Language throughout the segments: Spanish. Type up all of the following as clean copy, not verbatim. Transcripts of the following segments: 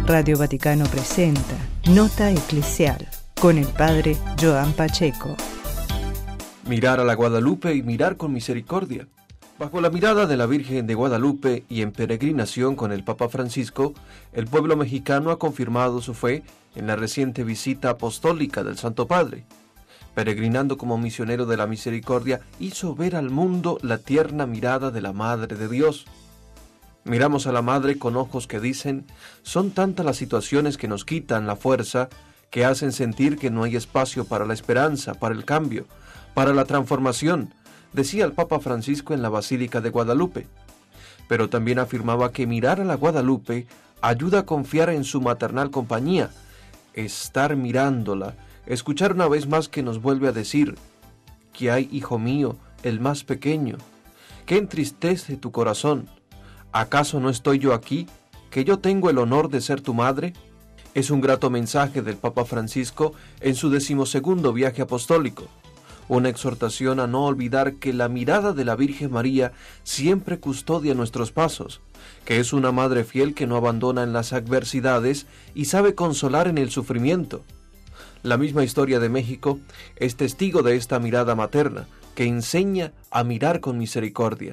Radio Vaticano presenta Nota Eclesial con el Padre Joan Pacheco. Mirar a la Guadalupe y mirar con misericordia. Bajo la mirada de la Virgen de Guadalupe y en peregrinación con el Papa Francisco, el pueblo mexicano ha confirmado su fe en la reciente visita apostólica del Santo Padre. Peregrinando como misionero de la misericordia, hizo ver al mundo la tierna mirada de la Madre de Dios. Miramos a la Madre con ojos que dicen: son tantas las situaciones que nos quitan la fuerza, que hacen sentir que no hay espacio para la esperanza, para el cambio, para la transformación, decía el Papa Francisco en la Basílica de Guadalupe. Pero también afirmaba que mirar a la Guadalupe ayuda a confiar en su maternal compañía, estar mirándola, escuchar una vez más que nos vuelve a decir: que hay, hijo mío, el más pequeño, que entristece tu corazón. ¿Acaso no estoy yo aquí, que yo tengo el honor de ser tu madre? Es un grato mensaje del Papa Francisco en su 12º viaje apostólico, una exhortación a no olvidar que la mirada de la Virgen María siempre custodia nuestros pasos, que es una madre fiel que no abandona en las adversidades y sabe consolar en el sufrimiento. La misma historia de México es testigo de esta mirada materna, que enseña a mirar con misericordia.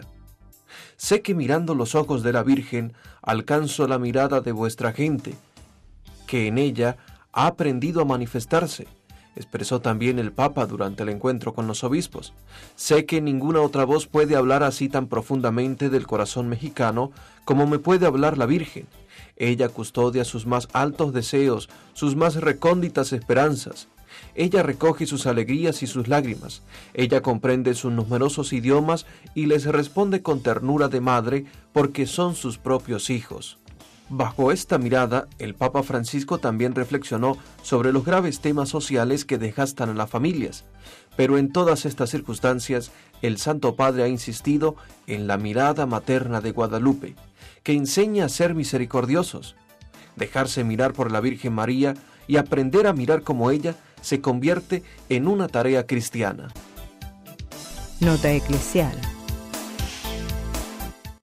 Sé que mirando los ojos de la Virgen alcanzo la mirada de vuestra gente, que en ella ha aprendido a manifestarse, expresó también el Papa durante el encuentro con los obispos. Sé que ninguna otra voz puede hablar así tan profundamente del corazón mexicano como me puede hablar la Virgen. Ella custodia sus más altos deseos, sus más recónditas esperanzas. Ella recoge sus alegrías y sus lágrimas. Ella comprende sus numerosos idiomas y les responde con ternura de madre porque son sus propios hijos. Bajo esta mirada, el Papa Francisco también reflexionó sobre los graves temas sociales que desgastan a las familias. Pero en todas estas circunstancias, el Santo Padre ha insistido en la mirada materna de Guadalupe, que enseña a ser misericordiosos. Dejarse mirar por la Virgen María y aprender a mirar como ella se convierte en una tarea cristiana. Nota Eclesial